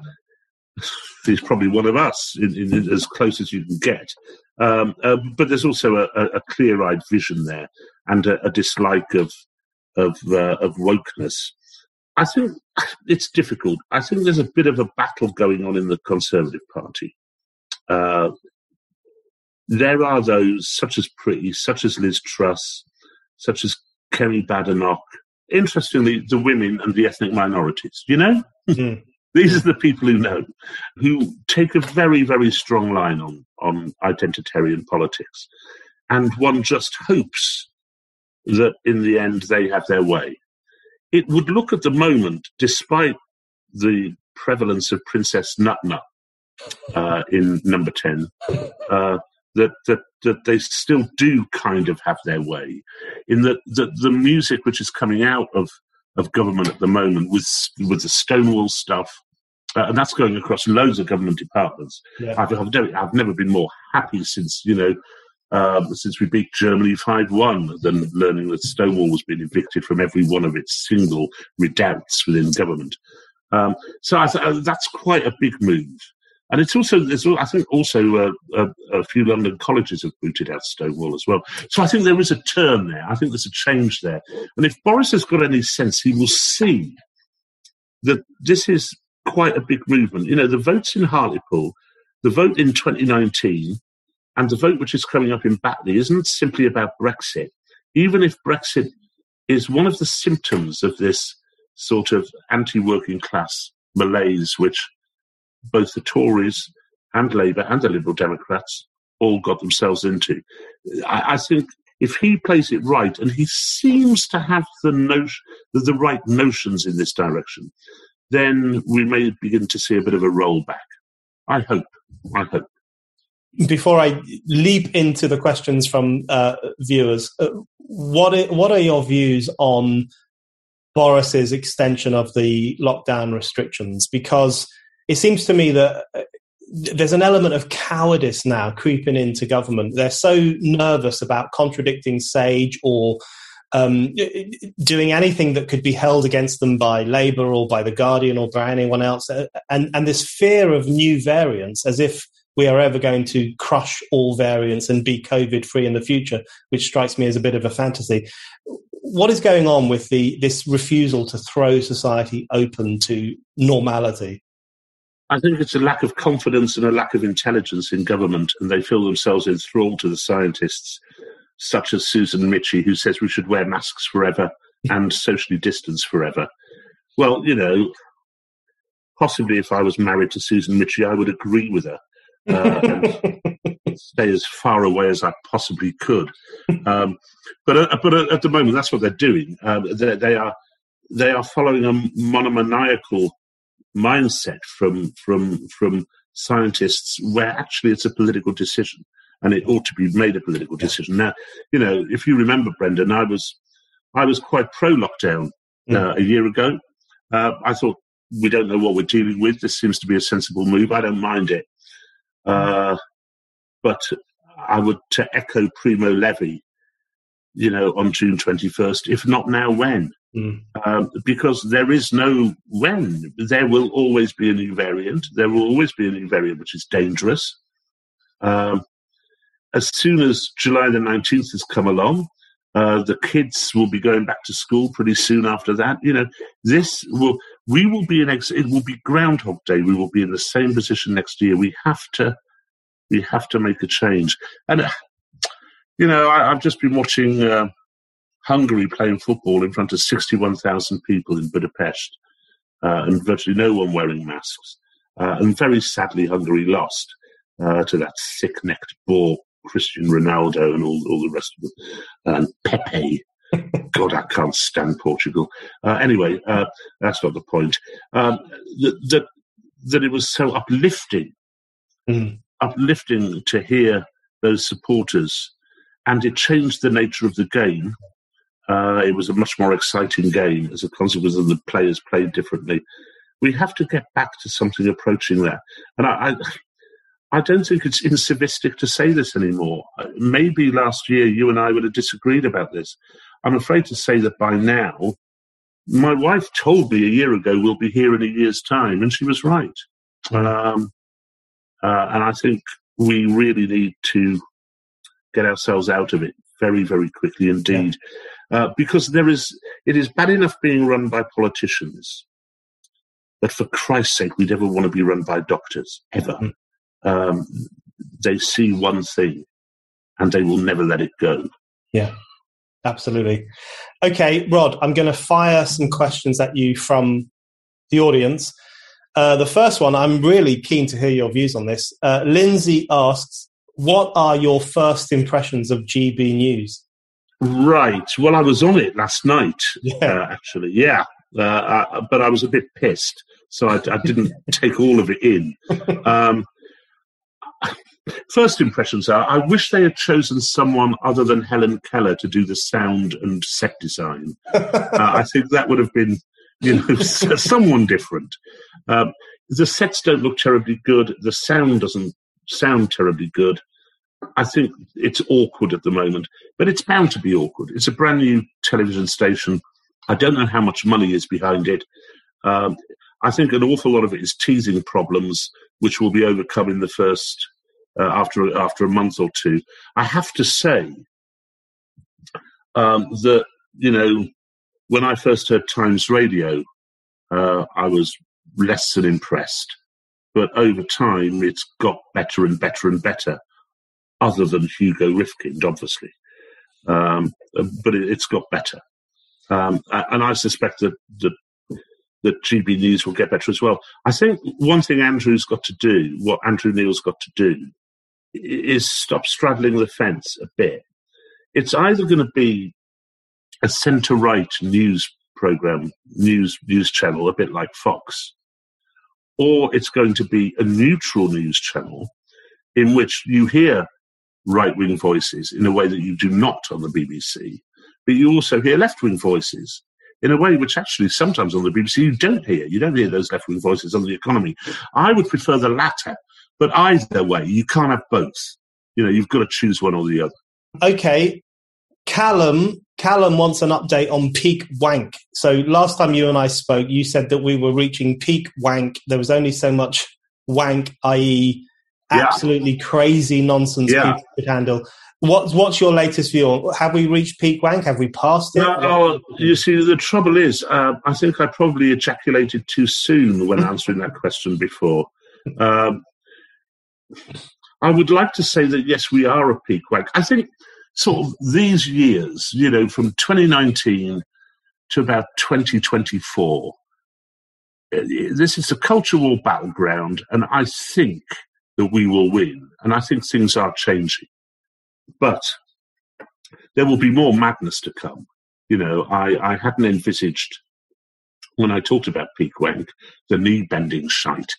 probably one of us, in as close as you can get. But there's also a clear-eyed vision there and a dislike of wokeness. I think it's difficult. I think there's a bit of a battle going on in the Conservative Party. There are those, such as Priti, such as Liz Truss, such as Kerry Badenoch. Interestingly, the women and the ethnic minorities, you know? Mm. These are the people who take a very, very strong line on identitarian politics. And one just hopes that in the end they have their way. It would look at the moment, despite the prevalence of Princess Nut in number 10, that they still do kind of have their way, in that the music which is coming out of government at the moment with the Stonewall stuff, and that's going across loads of government departments. Yeah. I've never been more happy since we beat Germany 5-1 than learning that Stonewall was being evicted from every one of its single redoubts within government. So that's quite a big move. And there's also a few London colleges have booted out Stonewall as well. So I think there is a turn there. I think there's a change there. And if Boris has got any sense, he will see that this is quite a big movement. You know, the votes in Hartlepool, the vote in 2019, and the vote which is coming up in Batley isn't simply about Brexit. Even if Brexit is one of the symptoms of this sort of anti-working class malaise, which both the Tories and Labour and the Liberal Democrats all got themselves into. I think if he plays it right, and he seems to have the right notions in this direction, then we may begin to see a bit of a rollback. I hope. Before I leap into the questions from viewers, what are your views on Boris's extension of the lockdown restrictions? Because it seems to me that there's an element of cowardice now creeping into government. They're so nervous about contradicting SAGE or doing anything that could be held against them by Labour or by The Guardian or by anyone else. And this fear of new variants, as if we are ever going to crush all variants and be COVID-free in the future, which strikes me as a bit of a fantasy. What is going on with this refusal to throw society open to normality? I think it's a lack of confidence and a lack of intelligence in government, and they feel themselves enthralled to the scientists, such as Susan Michie, who says we should wear masks forever and socially distance forever. Well, possibly if I was married to Susan Michie, I would agree with her and stay as far away as I possibly could. But at the moment, that's what they're doing. They are following a monomaniacal mindset from scientists, where actually it's a political decision and it ought to be made a political decision. Now, if you remember, Brendan, I was quite pro lockdown a year ago. I thought, we don't know what we're dealing with. This seems to be a sensible move. I don't mind it. But I would, to echo Primo Levi, on June 21st, if not now, when? Because there is no when. There will always be a new variant. There will always be a new variant which is dangerous. As soon as July the 19th has come along, the kids will be going back to school pretty soon after that. It will be Groundhog Day. We will be in the same position next year. We have to make a change. And, I've just been watching Hungary playing football in front of 61,000 people in Budapest, and virtually no one wearing masks. And very sadly, Hungary lost to that thick-necked bore Cristiano Ronaldo and all the rest of them, and Pepe. God, I can't stand Portugal. Anyway, that's not the point. That it was so uplifting to hear those supporters, and it changed the nature of the game. It was a much more exciting game as a consequence of the players played differently. We have to get back to something approaching that. And I don't think it's incivistic to say this anymore. Maybe last year you and I would have disagreed about this. I'm afraid to say that by now, my wife told me a year ago we'll be here in a year's time, and she was right. And I think we really need to get ourselves out of it very, very quickly indeed. Because it is bad enough being run by politicians, but for Christ's sake, we never want to be run by doctors, ever. They see one thing and they will never let it go. Yeah, absolutely. Okay, Rod, I'm going to fire some questions at you from the audience. The first one, I'm really keen to hear your views on this. Lindsay asks, what are your first impressions of GB News? Right. Well, I was on it last night, actually. Yeah. But I was a bit pissed, so I didn't take all of it in. First impressions are, I wish they had chosen someone other than Helen Keller to do the sound and set design. I think that would have been, someone different. The sets don't look terribly good. The sound doesn't sound terribly good. I think it's awkward at the moment, but it's bound to be awkward. It's a brand new television station. I don't know how much money is behind it. I think an awful lot of it is teething problems, which will be overcome in the first, after a month or two. I have to say that, when I first heard Times Radio, I was less than impressed. But over time, it's got better and better and better. Other than Hugo Rifkind, obviously. But it's got better. And I suspect that GB News will get better as well. I think one thing Andrew Neil's got to do, is stop straddling the fence a bit. It's either going to be a centre-right news programme, news channel, a bit like Fox, or it's going to be a neutral news channel in which you hear right-wing voices in a way that you do not on the BBC, but you also hear left-wing voices in a way which actually sometimes on the BBC you don't hear. You don't hear those left-wing voices on the economy. I would prefer the latter, but either way, you can't have both. You've got to choose one or the other. Okay. Callum wants an update on peak wank. So last time you and I spoke, you said that we were reaching peak wank. There was only so much wank, i.e. absolutely crazy nonsense people could handle. What's your latest view? Have we reached peak wank? Have we passed it? No, you see, the trouble is, I think I probably ejaculated too soon when answering that question before. I would like to say that, yes, we are a peak wank. I think sort of these years, from 2019 to about 2024, this is a cultural battleground, and I think that we will win. And I think things are changing. But there will be more madness to come. I hadn't envisaged, when I talked about peak wank, the knee-bending shite.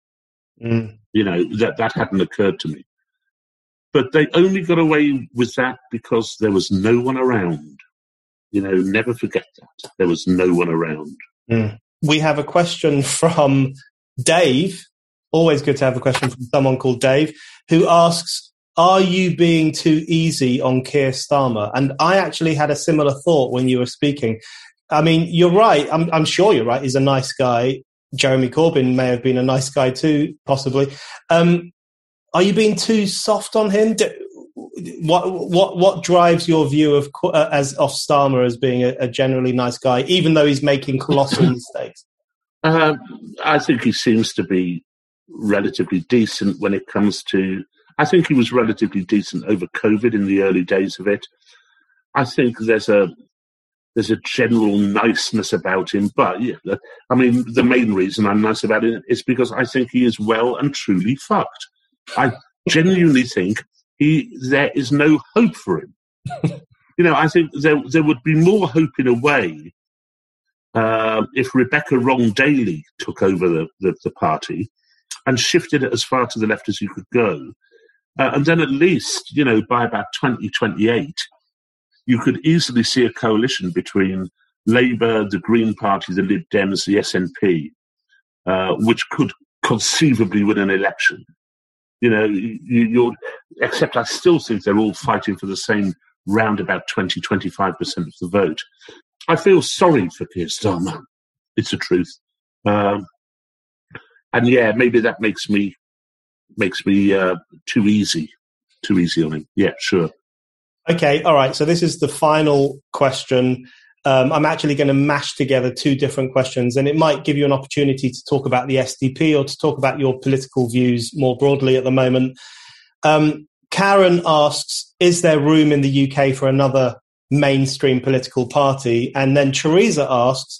That hadn't occurred to me. But they only got away with that because there was no one around. Never forget that. There was no one around. We have a question from Dave. Always good to have a question from someone called Dave, who asks, are you being too easy on Keir Starmer? And I actually had a similar thought when you were speaking. I mean, you're right. I'm sure you're right. He's a nice guy. Jeremy Corbyn may have been a nice guy too, possibly. Are you being too soft on him? What drives your view of Starmer as being a generally nice guy, even though he's making colossal mistakes? I think he seems to be relatively decent when it comes to. I think he was relatively decent over COVID in the early days of it. I think there's a general niceness about him, but the main reason I'm nice about it is because I think he is well and truly fucked. I genuinely think there is no hope for him. I think there would be more hope in a way if Rebecca Wrong-Daly took over the party and shifted it as far to the left as you could go. And then at least, by about 2028, you could easily see a coalition between Labour, the Green Party, the Lib Dems, the SNP, which could conceivably win an election. Except I still think they're all fighting for the same round about 20-25% of the vote. I feel sorry for Keir Starmer. It's the truth. And maybe that makes me too easy on him. Yeah, sure. Okay, all right. So this is the final question. I'm actually going to mash together two different questions, and it might give you an opportunity to talk about the SDP or to talk about your political views more broadly at the moment. Karen asks, is there room in the UK for another mainstream political party? And then Teresa asks,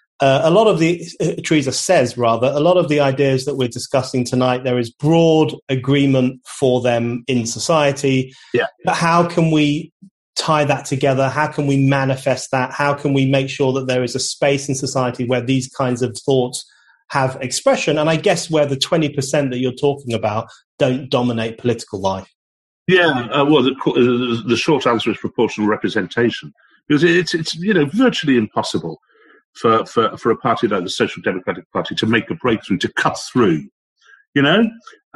Teresa says, a lot of the ideas that we're discussing tonight, there is broad agreement for them in society. Yeah. But how can we tie that together? How can we manifest that? How can we make sure that there is a space in society where these kinds of thoughts have expression? And I guess where the 20% that you're talking about don't dominate political life. Yeah, the short answer is proportional representation, because it's virtually impossible for a party like the Social Democratic Party to make a breakthrough, to cut through. At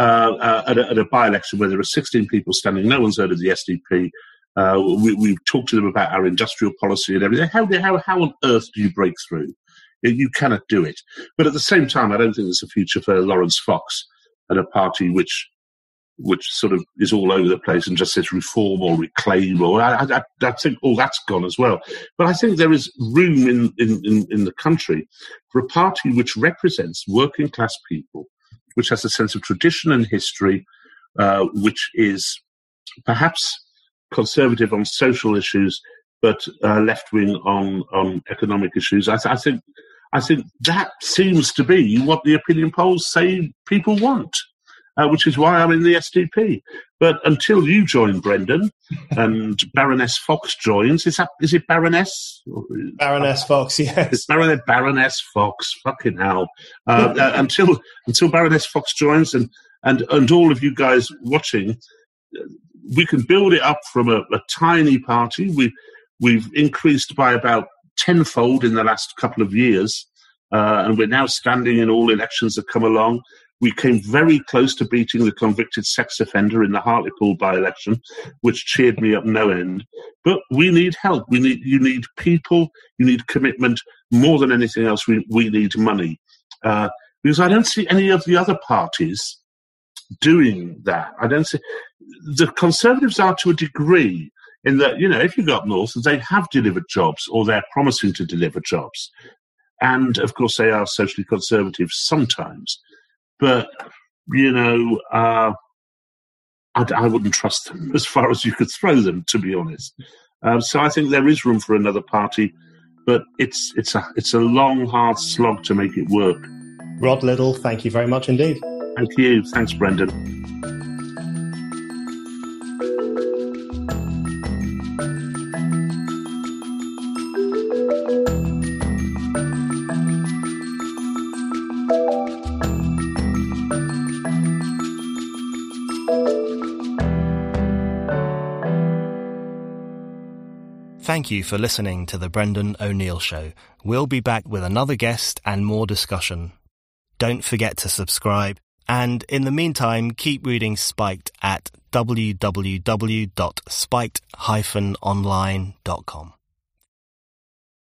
a by-election where there are 16 people standing, no one's heard of the SDP. We've talked to them about our industrial policy and everything. How on earth do you break through? You cannot do it. But at the same time, I don't think there's a future for Lawrence Fox and a party which sort of is all over the place and just says reform or reclaim, or I think all that's gone as well. But I think there is room in the country for a party which represents working class people, which has a sense of tradition and history, which is perhaps conservative on social issues, but left wing on economic issues. I think that seems to be what the opinion polls say people want. Which is why I'm in the SDP. But until you join, Brendan, and Baroness Fox joins, is it Baroness? Baroness Fox, yes. It's Baroness Fox, fucking hell. Until Baroness Fox joins and all of you guys watching, we can build it up from a tiny party. We've increased by about tenfold in the last couple of years, and we're now standing in all elections that come along. We came very close to beating the convicted sex offender in the Hartlepool by-election, which cheered me up no end. But we need help. You need people. You need commitment. More than anything else, we need money. Because I don't see any of the other parties doing that. I don't see... The Conservatives are to a degree in that, if you go up north, they have delivered jobs or they're promising to deliver jobs. And, of course, they are socially conservative sometimes. But, I wouldn't trust them as far as you could throw them, to be honest. So I think there is room for another party, but it's a long, hard slog to make it work. Rod Liddle, thank you very much indeed. Thank you. Thanks, Brendan. Thank you for listening to The Brendan O'Neill Show. We'll be back with another guest and more discussion. Don't forget to subscribe, and in the meantime, keep reading Spiked at www.spiked-online.com.